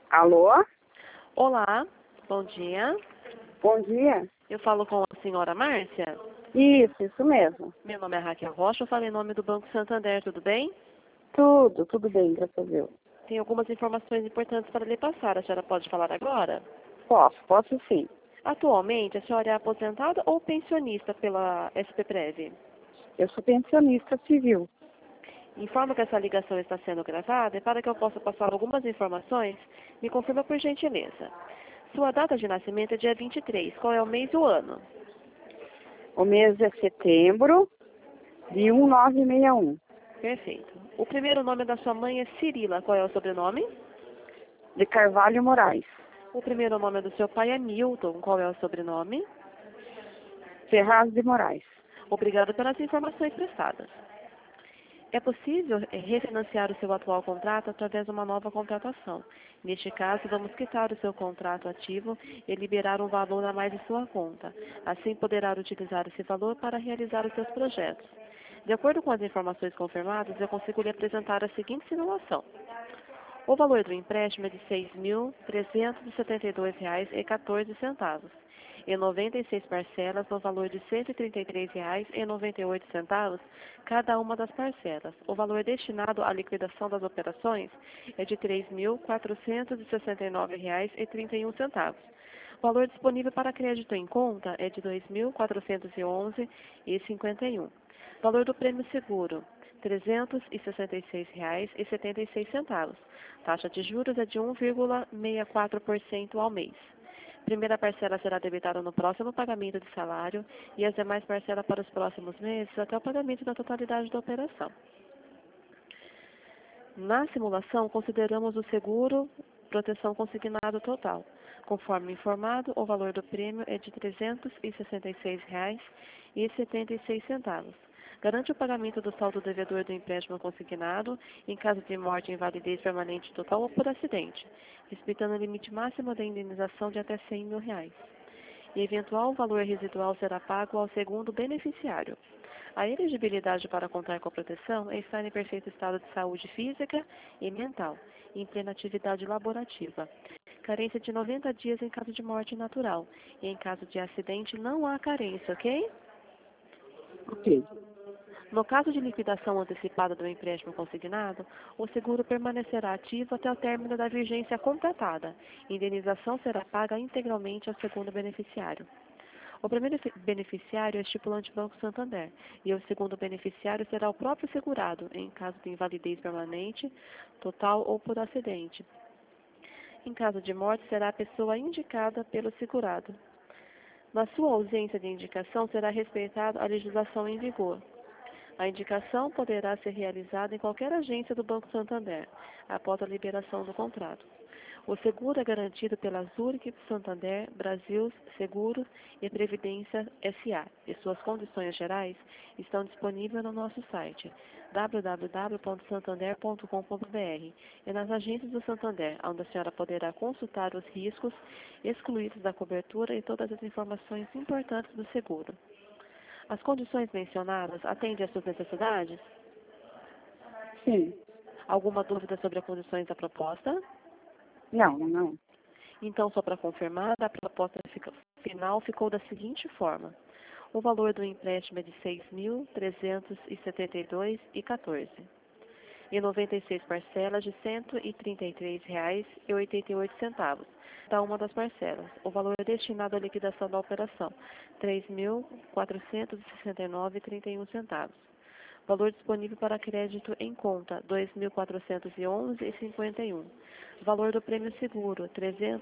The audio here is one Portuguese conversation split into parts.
Alô? Olá, bom dia. Bom dia. Eu falo com a senhora Márcia. Isso mesmo. Meu nome é Raquel Rocha, eu falo em nome do Banco Santander, tudo bem? Tudo bem, graças a Deus. Tem algumas informações importantes para lhe passar. A senhora pode falar agora? Posso sim. Atualmente, a senhora é aposentada ou pensionista pela SPPrev? Eu sou pensionista civil. Informo que essa ligação está sendo gravada e para que eu possa passar algumas informações, me confirma por gentileza. Sua data de nascimento é dia 23. Qual é o mês e o ano? O mês é setembro de 1961. Perfeito. O primeiro nome da sua mãe é Cirila. Qual é o sobrenome? De Carvalho Moraes. O primeiro nome do seu pai é Milton. Qual é o sobrenome? Ferraz de Moraes. Obrigada pelas informações prestadas. É possível refinanciar o seu atual contrato através de uma nova contratação. Neste caso, vamos quitar o seu contrato ativo e liberar um valor a mais em sua conta. Assim, poderá utilizar esse valor para realizar os seus projetos. De acordo com as informações confirmadas, eu consigo lhe apresentar a seguinte simulação. O valor do empréstimo é de R$ 6.372,14, em 96 parcelas no valor de R$ 133,98 cada uma das parcelas. O valor destinado à liquidação das operações é de R$ 3.469,31. O valor disponível para crédito em conta é de R$ 2.411,51. Valor do prêmio seguro, R$ 366,76. Taxa de juros é de 1,64% ao mês. Primeira parcela será debitada no próximo pagamento de salário e as demais parcelas para os próximos meses até o pagamento da totalidade da operação. Na simulação, consideramos o seguro proteção consignado total. Conforme informado, o valor do prêmio é de R$ 366,76. Garante o pagamento do saldo devedor do empréstimo consignado em caso de morte, invalidez permanente total ou por acidente, respeitando o limite máximo da indenização de até R$ 100 mil. E eventual valor residual será pago ao segundo beneficiário. A elegibilidade para contar com a proteção é estar em perfeito estado de saúde física e mental, em plena atividade laborativa. Carência de 90 dias em caso de morte natural. E em caso de acidente não há carência, ok? Ok. No caso de liquidação antecipada do empréstimo consignado, o seguro permanecerá ativo até o término da vigência contratada. A indenização será paga integralmente ao segundo beneficiário. O primeiro beneficiário é o estipulante Banco Santander e o segundo beneficiário será o próprio segurado, em caso de invalidez permanente, total ou por acidente. Em caso de morte, será a pessoa indicada pelo segurado. Na sua ausência de indicação, será respeitada a legislação em vigor. A indicação poderá ser realizada em qualquer agência do Banco Santander, após a liberação do contrato. O seguro é garantido pela Zurich Santander Brasil Seguros e Previdência S.A. e suas condições gerais estão disponíveis no nosso site www.santander.com.br e nas agências do Santander, onde a senhora poderá consultar os riscos excluídos da cobertura e todas as informações importantes do seguro. As condições mencionadas atendem às suas necessidades? Sim. Alguma dúvida sobre as condições da proposta? Não. Então, só para confirmar, a proposta final ficou da seguinte forma. O valor do empréstimo é de R$ 6.372,14. Em 96 parcelas de R$ 133,88, cada uma das parcelas. O valor é destinado à liquidação da operação, R$ 3.469,31. Valor disponível para crédito em conta, R$ 2.411,51. Valor do prêmio seguro, R$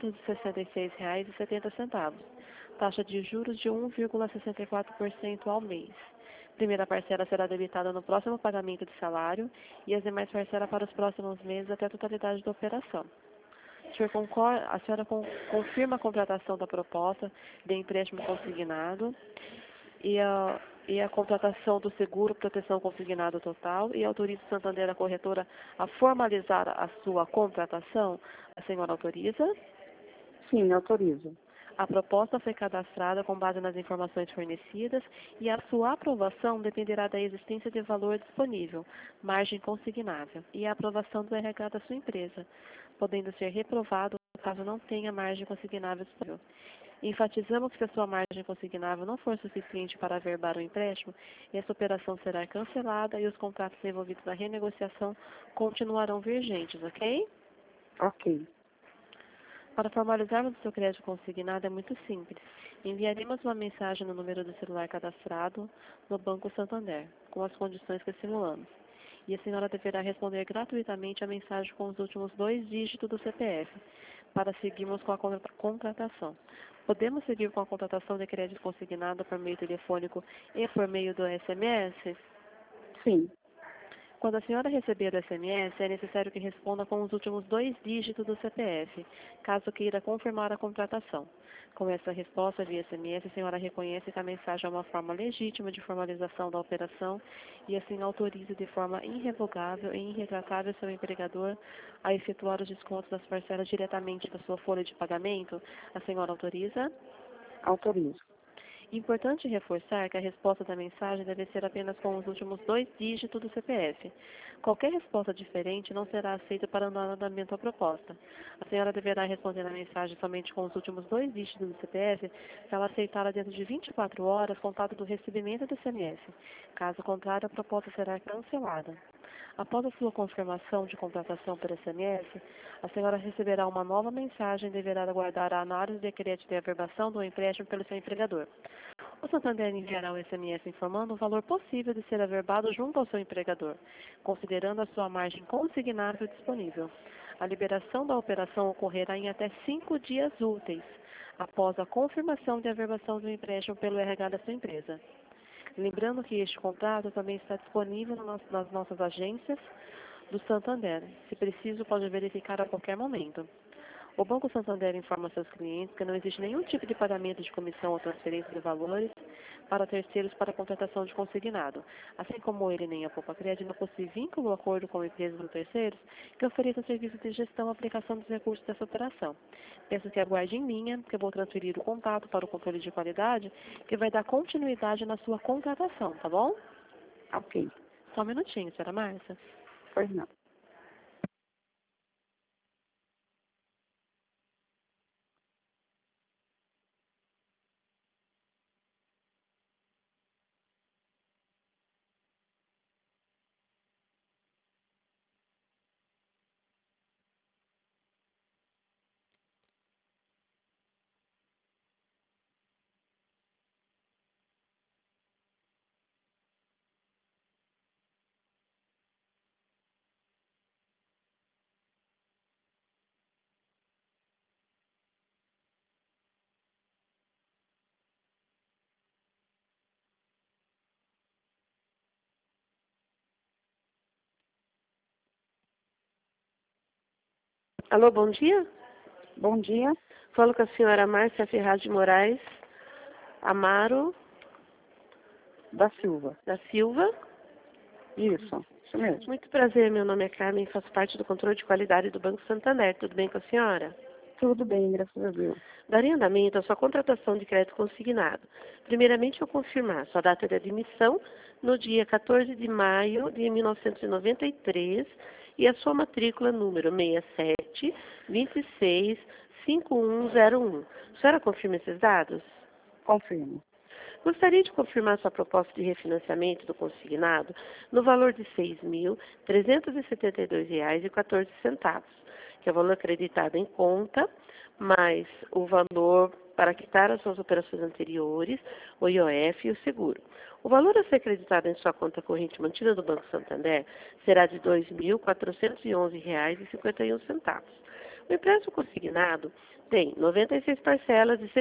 366,70. Taxa de juros de 1,64% ao mês. Primeira parcela será debitada no próximo pagamento de salário e as demais parcelas para os próximos meses até a totalidade da operação. A senhora confirma a contratação da proposta de empréstimo consignado e a contratação do seguro proteção consignado total e autoriza o Santander, a corretora, a formalizar a sua contratação. A senhora autoriza? Sim, autorizo. A proposta foi cadastrada com base nas informações fornecidas e a sua aprovação dependerá da existência de valor disponível, margem consignável, e a aprovação do RH da sua empresa. podendo ser reprovado caso não tenha margem consignável disponível. Enfatizamos que se a sua margem consignável não for suficiente para averbar o empréstimo, essa operação será cancelada e os contratos envolvidos na renegociação continuarão vigentes, ok? Ok. Para formalizarmos o seu crédito consignado é muito simples. Enviaremos uma mensagem no número do celular cadastrado no Banco Santander, com as condições que simulamos. E a senhora deverá responder gratuitamente a mensagem com os últimos 2 dígitos do CPF, para seguirmos com a contratação. Podemos seguir com a contratação de crédito consignado por meio telefônico e por meio do SMS? Sim. Quando a senhora receber o SMS, é necessário que responda com os últimos 2 dígitos do CPF, caso queira confirmar a contratação. Com essa resposta via SMS, a senhora reconhece que a mensagem é uma forma legítima de formalização da operação e assim autoriza de forma irrevogável e irretratável seu empregador a efetuar os descontos das parcelas diretamente da sua folha de pagamento. A senhora autoriza? Autorizo. Importante reforçar que a resposta da mensagem deve ser apenas com os últimos 2 dígitos do CPF. Qualquer resposta diferente não será aceita para o andamento da proposta. A senhora deverá responder na mensagem somente com os últimos 2 dígitos do CPF se ela aceitá-la dentro de 24 horas, contado do recebimento do SMS. Caso contrário, a proposta será cancelada. Após a sua confirmação de contratação por SMS, a senhora receberá uma nova mensagem e deverá aguardar a análise de crédito de averbação do empréstimo pelo seu empregador. O Santander enviará o SMS informando o valor possível de ser averbado junto ao seu empregador, considerando a sua margem consignável disponível. A liberação da operação ocorrerá em até 5 dias úteis, após a confirmação de averbação do empréstimo pelo RH da sua empresa. Lembrando que este contrato também está disponível nas nossas agências do Santander. Se preciso, pode verificar a qualquer momento. O Banco Santander informa seus clientes que não existe nenhum tipo de pagamento de comissão ou transferência de valores para terceiros para a contratação de consignado. Assim como ele nem a Poupa Crédito não possui vínculo ou acordo com empresas ou terceiros que ofereçam serviços de gestão e aplicação dos recursos dessa operação. Peço que aguarde em linha, que eu vou transferir o contato para o controle de qualidade, que vai dar continuidade na sua contratação, tá bom? Ok. Só um minutinho, senhora Márcia. Pois não. Alô, bom dia. Bom dia. Falo com a senhora Márcia Ferraz de Moraes Amaro Da Silva. da Silva. Isso mesmo. Muito prazer, meu nome é Carmen e faço parte do controle de qualidade do Banco Santander. Tudo bem com a senhora? Tudo bem, graças a Deus. Darei andamento à sua contratação de crédito consignado. Primeiramente, eu confirmar sua data de admissão no dia 14 de maio de 1993 e a sua matrícula número 67265101. A senhora confirma esses dados? Confirmo. Gostaria de confirmar sua proposta de refinanciamento do consignado no valor de R$ 6.372,14, que é o valor acreditado em conta, mais o valor para quitar as suas operações anteriores, o IOF e o seguro. O valor a ser acreditado em sua conta corrente mantida do Banco Santander será de R$ 2.411,51. O empréstimo consignado tem 96 parcelas de R$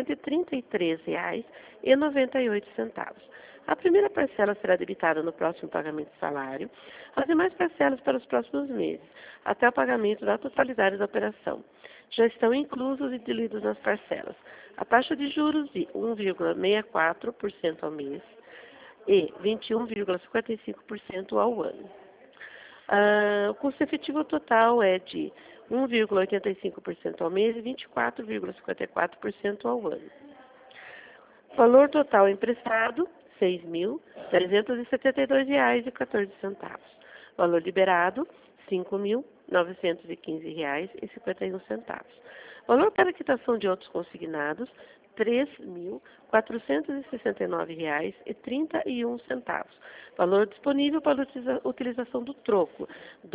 133,98. A primeira parcela será debitada no próximo pagamento de salário, as demais parcelas para os próximos meses, até o pagamento da totalidade da operação. Já estão inclusos e diluídos nas parcelas a taxa de juros de 1,64% ao mês e 21,55% ao ano. O custo efetivo total é de 1,85% ao mês e 24,54% ao ano. Valor total emprestado, R$ 6.372,14. Valor liberado, R$ R$ 915,51. Valor para quitação de outros consignados, R$ 3.469,31. Valor disponível para utilização do troco, R$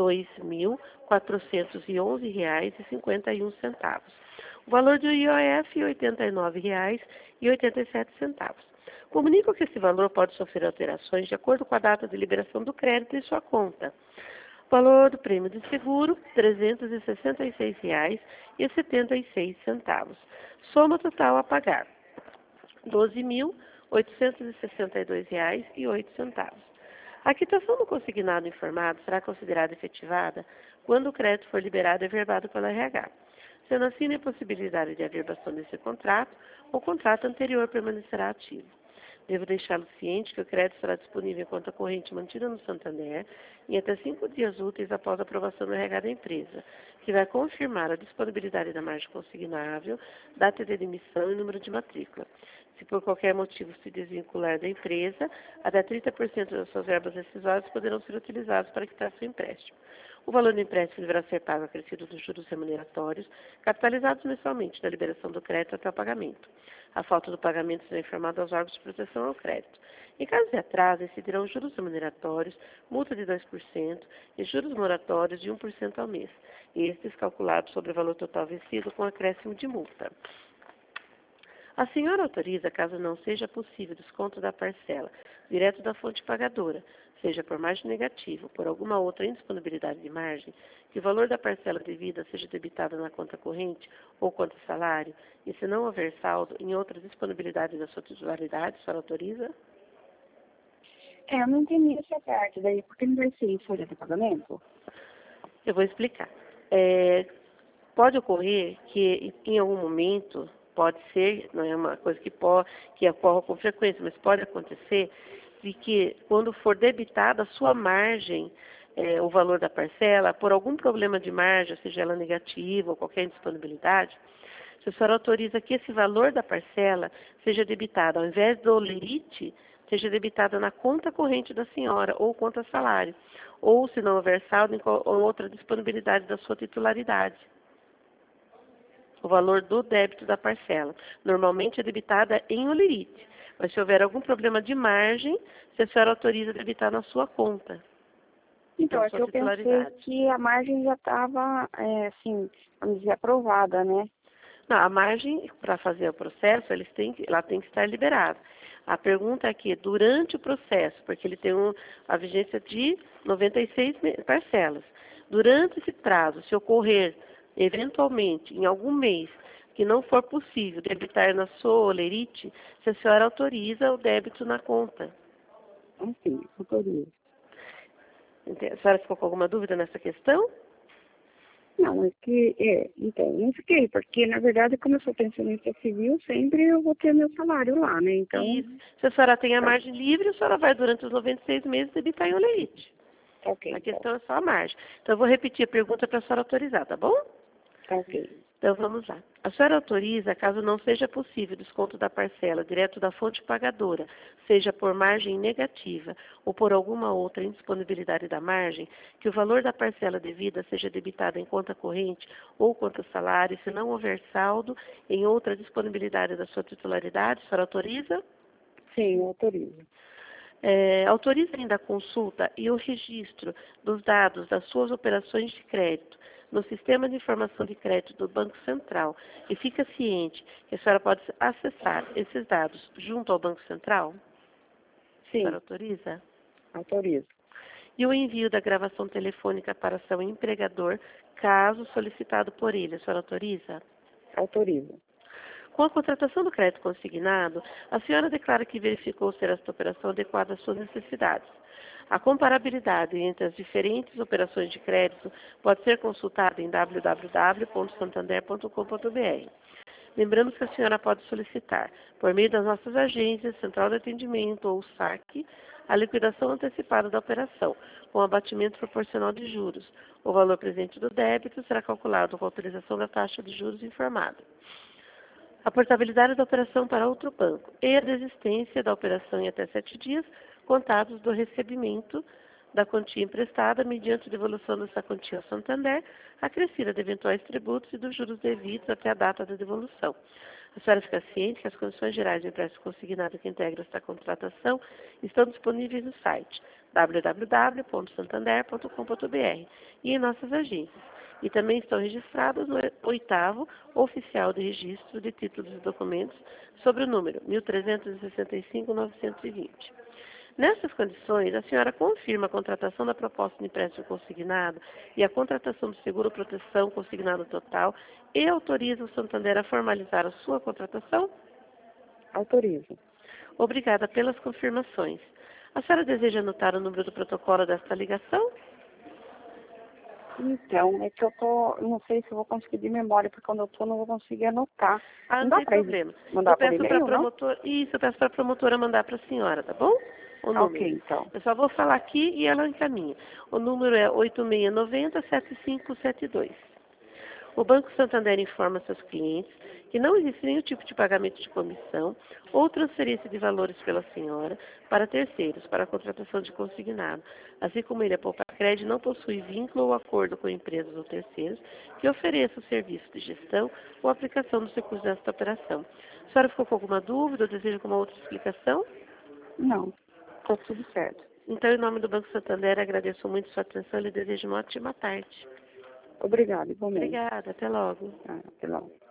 2.411,51. O valor do IOF, R$ 89,87. Comunico que esse valor pode sofrer alterações de acordo com a data de liberação do crédito em sua conta. Valor do prêmio de seguro, R$ 366,76. Soma total a pagar, R$ 12.862,08. A quitação do consignado informado será considerada efetivada quando o crédito for liberado e averbado pela RH. Sendo assim, na impossibilidade de averbação desse contrato, o contrato anterior permanecerá ativo. Devo deixá-lo ciente que o crédito estará disponível em conta corrente mantida no Santander em até 5 dias úteis após a aprovação do RH da empresa, que vai confirmar a disponibilidade da margem consignável, data de demissão e número de matrícula. Se por qualquer motivo se desvincular da empresa, até 30% das suas verbas rescisórias poderão ser utilizadas para quitar seu empréstimo. O valor do empréstimo deverá ser pago acrescido dos juros remuneratórios, capitalizados mensalmente da liberação do crédito até o pagamento. A falta do pagamento será informada aos órgãos de proteção ao crédito. Em caso de atraso, incidirão juros remuneratórios, multa de 2% e juros moratórios de 1% ao mês, estes calculados sobre o valor total vencido com acréscimo de multa. A senhora autoriza, caso não seja possível desconto da parcela direto da fonte pagadora, seja por margem negativa ou por alguma outra indisponibilidade de margem, que o valor da parcela devida seja debitado na conta corrente ou conta salário, e se não houver saldo em outra disponibilidade da sua titularidade, a senhora autoriza? Eu não entendi essa parte daí, porque não vai ser em folha de pagamento? Eu vou explicar. Pode ocorrer que em algum momento, pode ser, não é uma coisa que ocorre com frequência, mas pode acontecer de que quando for debitada a sua margem, o valor da parcela, por algum problema de margem, seja ela negativa ou qualquer indisponibilidade, se a senhora autoriza que esse valor da parcela seja debitado, ao invés do lerite, seja debitada na conta corrente da senhora ou conta salário, ou se não houver saldo em outra disponibilidade da sua titularidade. O valor do débito da parcela. Normalmente é debitada em olerite, mas se houver algum problema de margem, se a senhora autoriza a debitar na sua conta. Então, é que eu pensei que a margem já estava, assim, vamos dizer, aprovada, né? Não, a margem, para fazer o processo, ela tem que estar liberada. A pergunta é que, durante o processo, porque ele tem a vigência de 96 parcelas, durante esse prazo, se ocorrer, eventualmente, em algum mês, que não for possível debitar na sua olerite, se a senhora autoriza o débito na conta. Sim, autorizo. A senhora ficou com alguma dúvida nessa questão? Não, é que, então, não fiquei, porque, na verdade, como eu sou pensionista civil, sempre eu vou ter meu salário lá, né? Então, isso. Se a senhora tem a margem livre, a senhora vai, durante os 96 meses, debitar em olerite. ok. A questão é só a margem. Então, eu vou repetir a pergunta para a senhora autorizar, tá bom? Ok. Então, vamos lá. A senhora autoriza, caso não seja possível desconto da parcela direto da fonte pagadora, seja por margem negativa ou por alguma outra indisponibilidade da margem, que o valor da parcela devida seja debitado em conta corrente ou conta salário, se não houver saldo em outra disponibilidade da sua titularidade, a senhora autoriza? Sim, eu autorizo. Autoriza ainda a consulta e o registro dos dados das suas operações de crédito no Sistema de Informação de Crédito do Banco Central e fica ciente que a senhora pode acessar esses dados junto ao Banco Central? Sim. A senhora autoriza? Autorizo. E o envio da gravação telefônica para seu empregador, caso solicitado por ele, a senhora autoriza? Autorizo. Com a contratação do crédito consignado, a senhora declara que verificou ser esta operação adequada às suas necessidades. A comparabilidade entre as diferentes operações de crédito pode ser consultada em www.santander.com.br. Lembramos que a senhora pode solicitar, por meio das nossas agências, Central de Atendimento ou SAC, a liquidação antecipada da operação, com abatimento proporcional de juros. O valor presente do débito será calculado com a autorização da taxa de juros informada. A portabilidade da operação para outro banco e a desistência da operação em até 7 dias contados do recebimento da quantia emprestada mediante devolução dessa quantia ao Santander, acrescida de eventuais tributos e dos juros devidos até a data da devolução. A senhora fica ciente que as condições gerais do empréstimo consignado que integra esta contratação estão disponíveis no site www.santander.com.br e em nossas agências. E também estão registrados no 8º Oficial de Registro de Títulos e Documentos sobre o número 1365-920. Nessas condições, a senhora confirma a contratação da proposta de empréstimo consignado e a contratação do seguro-proteção consignado total e autoriza o Santander a formalizar a sua contratação? Autorizo. Obrigada pelas confirmações. A senhora deseja anotar o número do protocolo desta ligação? Então, é que eu não sei se eu vou conseguir de memória, porque quando eu tô não vou conseguir anotar. Ah, Não não dá tem para problema. mandar Eu por peço para e-mail, a não? promotora, isso, eu peço para a promotora mandar para a senhora, tá bom? O número. Ok, então. Eu só vou falar aqui e ela encaminha. O número é 8690-7572. O Banco Santander informa seus clientes que não existe nenhum tipo de pagamento de comissão ou transferência de valores pela senhora para terceiros, para a contratação de consignado, assim como ele, a Poupa-Cred, não possui vínculo ou acordo com empresas ou terceiros que ofereçam serviço de gestão ou aplicação dos recursos desta operação. A senhora ficou com alguma dúvida ou deseja alguma outra explicação? Não, está tudo certo. Então, em nome do Banco Santander, agradeço muito sua atenção e lhe desejo uma ótima tarde. Obrigada, igualmente. Obrigada, até logo. Até logo.